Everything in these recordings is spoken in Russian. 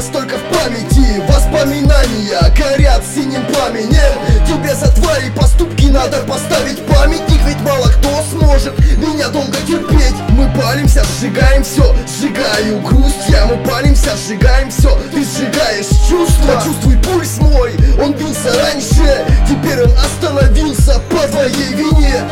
осталось только в памяти. Воспоминания горят синим пламенем. Тебе за твои поступки надо поставить памятник, ведь мало кто сможет меня долго терпеть. Мы палимся, сжигаем все, сжигаю грусть я. Мы палимся, сжигаем все, ты сжигаешь чувства. Почувствуй пульс мой, он бился раньше, теперь он остановился по твоей вине.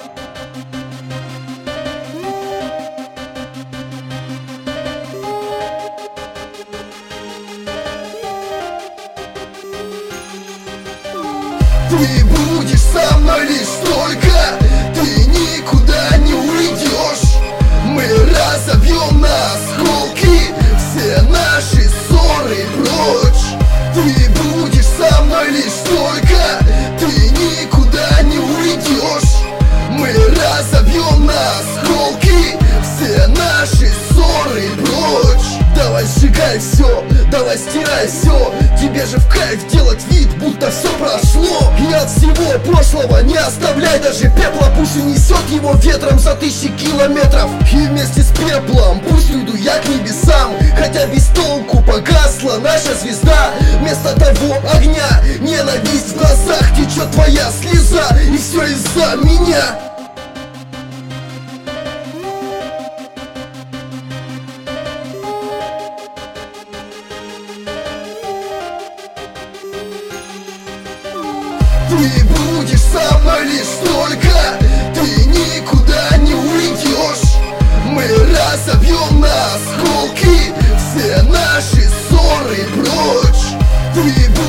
Ты будешь со мной лишь только, ты никуда не уйдешь. Мы разобьем на осколки все наши ссоры прочь. Ты будешь со мной лишь только, ты никуда не уйдешь. Мы разобьем на осколки все наши ссоры прочь. Давай сжигай все, давай стирай все. Тебе же в кайф делать вид, будто все прошло. И от всего прошлого не оставляй даже пепла. Пусть унесет его ветром за тысячи километров. И вместе с пеплом пусть уйду я к небесам. Хотя без толку погасла наша звезда. Вместо того огня ненависть в глазах, течет твоя слеза, и все из-за меня. Ты будешь со мной лишь только, ты никуда не уйдешь. Мы разобьем на осколки все наши ссоры прочь. Ты